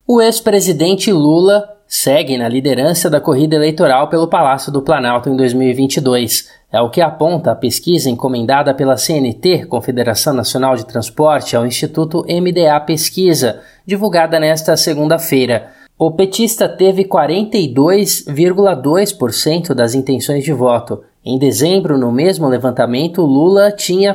O ex-presidente Lula segue na liderança da corrida eleitoral pelo Palácio do Planalto em 2022. É o que aponta a pesquisa encomendada pela CNT, Confederação Nacional de Transporte, ao Instituto MDA Pesquisa, divulgada nesta segunda-feira. O petista teve 42,2% das intenções de voto. Em dezembro, no mesmo levantamento, Lula tinha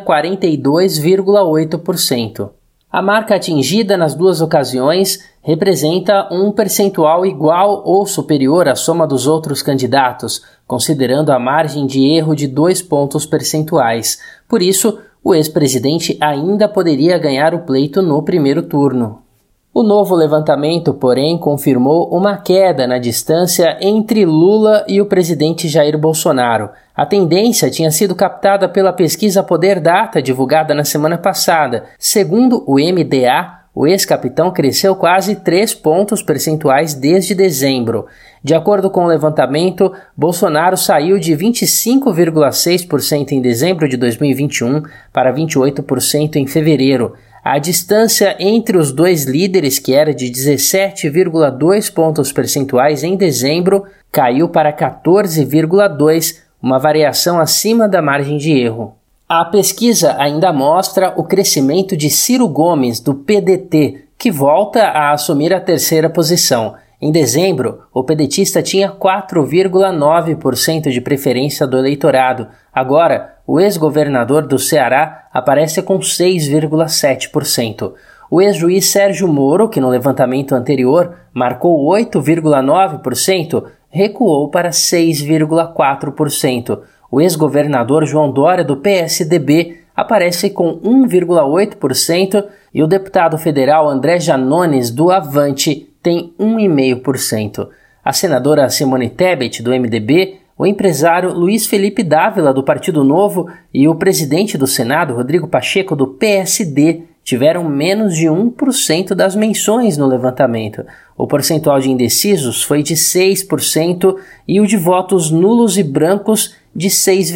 42,8%. A marca atingida nas duas ocasiões representa um percentual igual ou superior à soma dos outros candidatos, considerando a margem de erro de 2 pontos percentuais. Por isso, o ex-presidente ainda poderia ganhar o pleito no primeiro turno. O novo levantamento, porém, confirmou uma queda na distância entre Lula e o presidente Jair Bolsonaro. A tendência tinha sido captada pela pesquisa Poder Data, divulgada na semana passada. Segundo o MDA, o ex-capitão cresceu quase 3 pontos percentuais desde dezembro. De acordo com o levantamento, Bolsonaro saiu de 25,6% em dezembro de 2021 para 28% em fevereiro. A distância entre os dois líderes, que era de 17,2 pontos percentuais em dezembro, caiu para 14,2, uma variação acima da margem de erro. A pesquisa ainda mostra o crescimento de Ciro Gomes, do PDT, que volta a assumir a terceira posição. Em dezembro, o pedetista tinha 4,9% de preferência do eleitorado. Agora, o ex-governador do Ceará aparece com 6,7%. O ex-juiz Sérgio Moro, que no levantamento anterior marcou 8,9%, recuou para 6,4%. O ex-governador João Dória, do PSDB, aparece com 1,8% e o deputado federal André Janones, do Avante, tem 1,5%. A senadora Simone Tebet, do MDB, o empresário Luiz Felipe Dávila, do Partido Novo, e o presidente do Senado, Rodrigo Pacheco, do PSD, tiveram menos de 1% das menções no levantamento. O percentual de indecisos foi de 6% e o de votos nulos e brancos de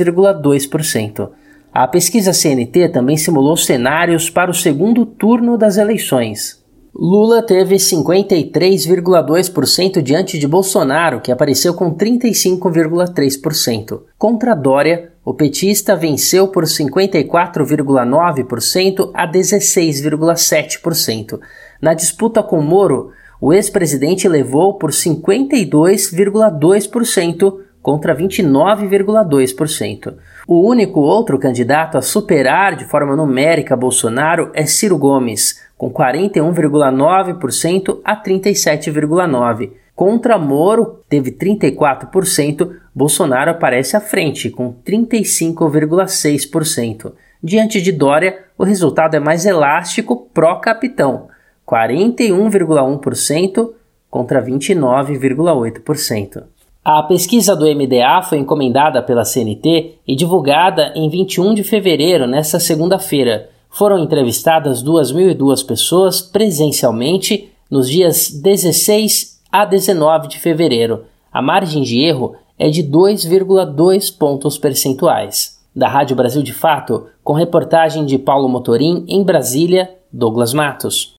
6,2%. A pesquisa CNT também simulou cenários para o segundo turno das eleições. Lula teve 53,2% diante de Bolsonaro, que apareceu com 35,3%. Contra Dória, o petista venceu por 54,9% a 16,7%. Na disputa com Moro, o ex-presidente levou por 52,2% contra 29,2%. O único outro candidato a superar de forma numérica Bolsonaro é Ciro Gomes, com 41,9% a 37,9%. Contra Moro, teve 34%, Bolsonaro aparece à frente, com 35,6%. Diante de Dória, o resultado é mais elástico pró-capitão, 41,1% contra 29,8%. A pesquisa do MDA foi encomendada pela CNT e divulgada em 21 de fevereiro, nesta segunda-feira. Foram entrevistadas 2.002 pessoas presencialmente nos dias 16 a 19 de fevereiro. A margem de erro é de 2,2 pontos percentuais. Da Rádio Brasil de Fato, com reportagem de Paulo Motorim, em Brasília, Douglas Matos.